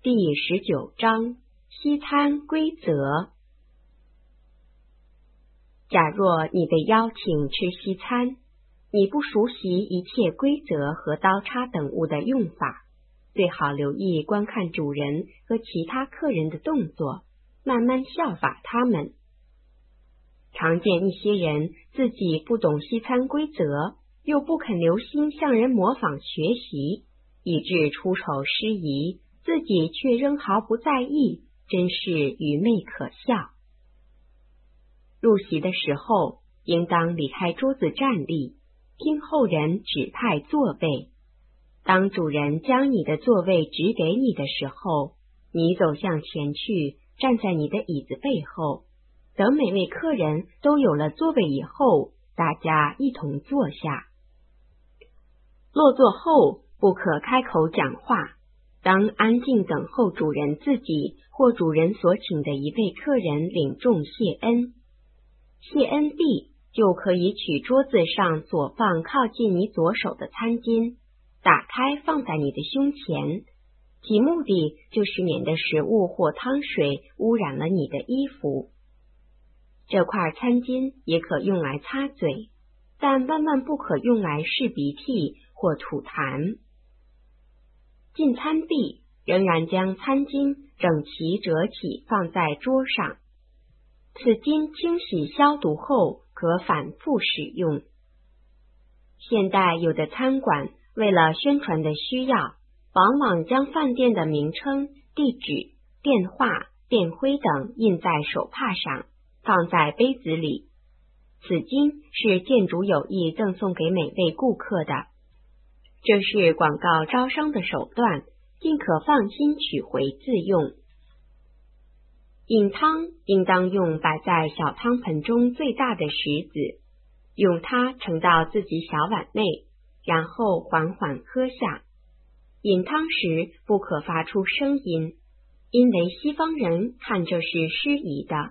第19章西餐规则。假若你被邀请吃西餐，你不熟悉一切规则和刀叉等物的用法，最好留意观看主人和其他客人的动作，慢慢效法他们。常见一些人自己不懂西餐规则，又不肯留心向人模仿学习，以致出丑失仪，自己却仍毫不在意，真是愚昧可笑。入席的时候，应当离开桌子站立，听后人指派座位。当主人将你的座位指给你的时候，你走向前去，站在你的椅子背后，等每位客人都有了座位以后，大家一同坐下。落座后不可开口讲话，当安静等候主人自己或主人所请的一位客人领众谢恩。谢恩毕，就可以取桌子上所放靠近你左手的餐巾，打开放在你的胸前，其目的就是免得食物或汤水污染了你的衣服。这块餐巾也可用来擦嘴，但万万不可用来拭鼻涕或吐痰。进餐毕，仍然将餐巾整齐折起放在桌上。此巾清洗消毒后可反复使用。现代有的餐馆为了宣传的需要，往往将饭店的名称、地址、电话、电徽等印在手帕上，放在杯子里。此巾是店主有意赠送给每位顾客的，这是广告招商的手段，尽可放心取回自用。饮汤应当用摆在小汤盆中最大的石子，用它盛到自己小碗内，然后缓缓喝下。饮汤时不可发出声音，因为西方人看这是失仪的。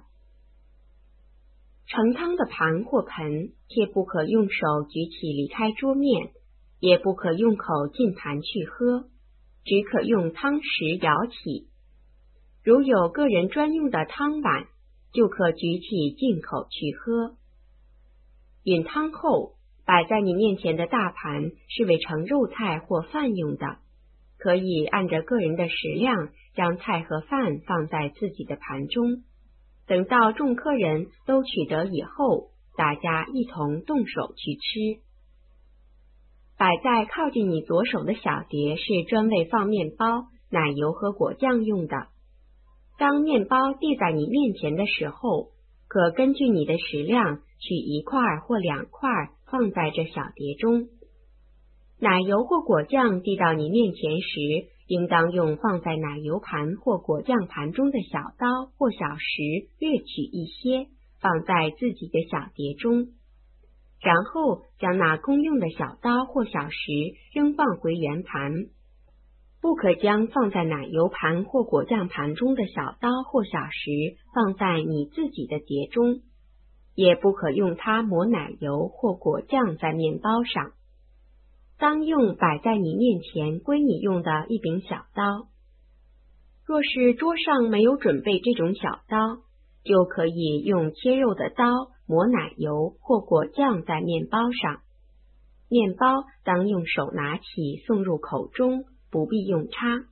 盛汤的盘或盆切不可用手举起离开桌面，也不可用口进盘去喝，只可用汤匙舀起。如有个人专用的汤碗，就可举起进口去喝。饮汤后，摆在你面前的大盘是为盛肉菜或饭用的，可以按着个人的食量，将菜和饭放在自己的盘中。等到众客人都取得以后，大家一同动手去吃。摆在靠近你左手的小碟是专为放面包、奶油和果酱用的。当面包递在你面前的时候，可根据你的食量取1块或2块放在这小碟中。奶油或果酱递到你面前时，应当用放在奶油盘或果酱盘中的小刀或小石略取一些，放在自己的小碟中，然后将那公用的小刀或小石扔放回圆盘。不可将放在奶油盘或果酱盘中的小刀或小石放在你自己的碟中，也不可用它抹奶油或果酱在面包上。当用摆在你面前归你用的一柄小刀。若是桌上没有准备这种小刀，就可以用切肉的刀抹奶油或果酱在面包上。面包当用手拿起送入口中，不必用叉。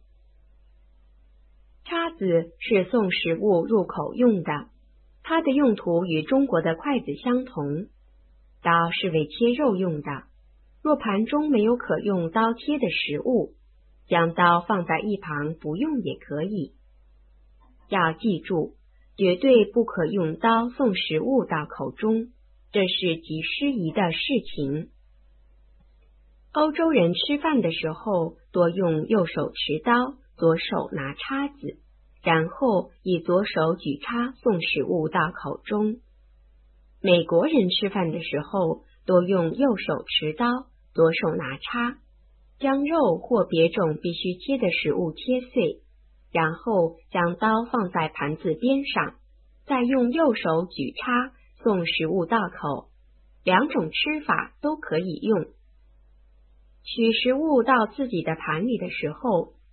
叉子是送食物入口用的，它的用途与中国的筷子相同。刀是为切肉用的，若盘中没有可用刀切的食物，将刀放在一旁不用也可以。要记住，绝对不可用刀送食物到口中，这是极失仪的事情。欧洲人吃饭的时候多用右手持刀，左手拿叉子，然后以左手举叉送食物到口中。美国人吃饭的时候多用右手持刀，左手拿叉，将肉或别种必须切的食物切碎，然后将刀放在盘子边上，再用右手举叉送食物到口。两种吃法都可以用。取食物到自己的盘里的时候，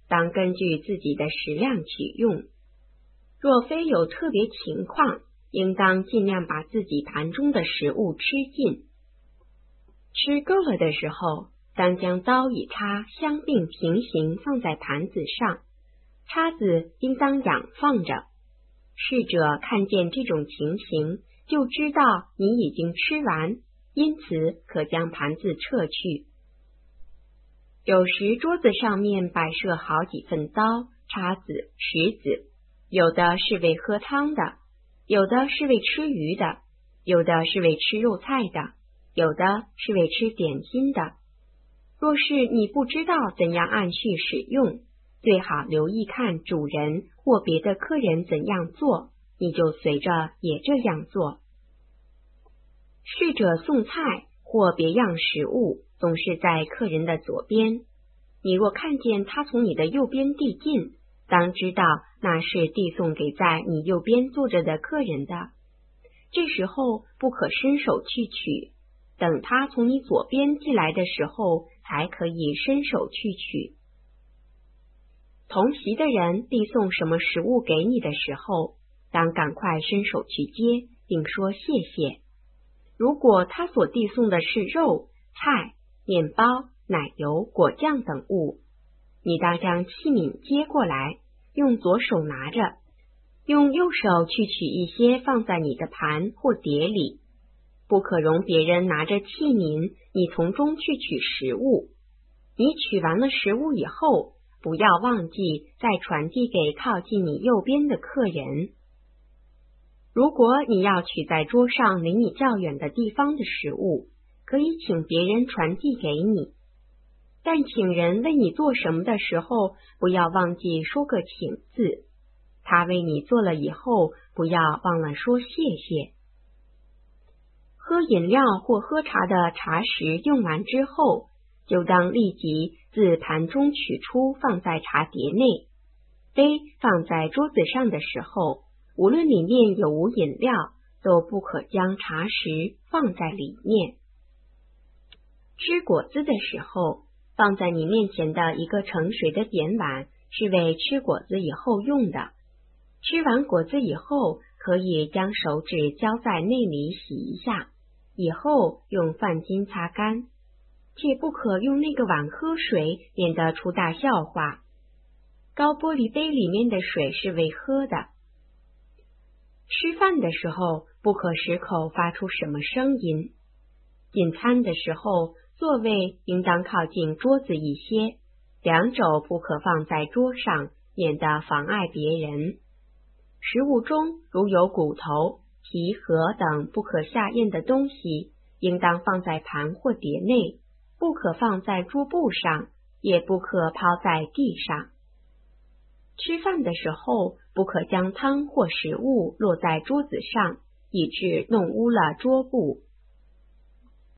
当根据自己的食量取用。若非有特别情况，应当尽量把自己盘中的食物吃尽。吃够了的时候，当将刀与叉相并平行放在盘子上，叉子应当仰放着。侍者看见这种情形，就知道你已经吃完，因此可将盘子撤去。有时桌子上面摆设好几份刀、叉子、匙子，有的是为喝汤的，有的是为吃鱼的，有的是为吃肉菜的，有的是为吃点心的。若是你不知道怎样按序使用，最好留意看主人或别的客人怎样做，你就随着也这样做。侍者送菜或别样食物总是在客人的左边，你若看见他从你的右边递进，当知道那是递送给在你右边坐着的客人的。这时候不可伸手去取，等他从你左边进来的时候才可以伸手去取。同席的人递送什么食物给你的时候，当赶快伸手去接，并说谢谢。如果他所递送的是肉、菜、面包、奶油、果酱等物，你当将器皿接过来，用左手拿着，用右手去取一些放在你的盘或碟里。不可容别人拿着器皿，你从中去取食物。你取完了食物以后，不要忘记再传递给靠近你右边的客人。如果你要取在桌上离你较远的地方的食物，可以请别人传递给你。但请人为你做什么的时候，不要忘记说个请字。他为你做了以后，不要忘了说谢谢。喝饮料或喝茶的茶食用完之后，就当立即自盘中取出放在茶碟内。杯放在桌子上的时候，无论里面有无饮料，都不可将茶食放在里面。吃果子的时候，放在你面前的一个盛水的扁碗是为吃果子以后用的。吃完果子以后，可以将手指浇在内里洗一下，以后用饭巾擦干，切不可用那个碗喝水，免得出大笑话。高玻璃杯里面的水是为喝的。吃饭的时候，不可使口发出什么声音。进餐的时候，座位应当靠近桌子一些，两肘不可放在桌上，免得妨碍别人。食物中如有骨头、皮核等不可下咽的东西，应当放在盘或碟内，不可放在桌布上，也不可抛在地上。吃饭的时候，不可将汤或食物落在桌子上，以致弄污了桌布。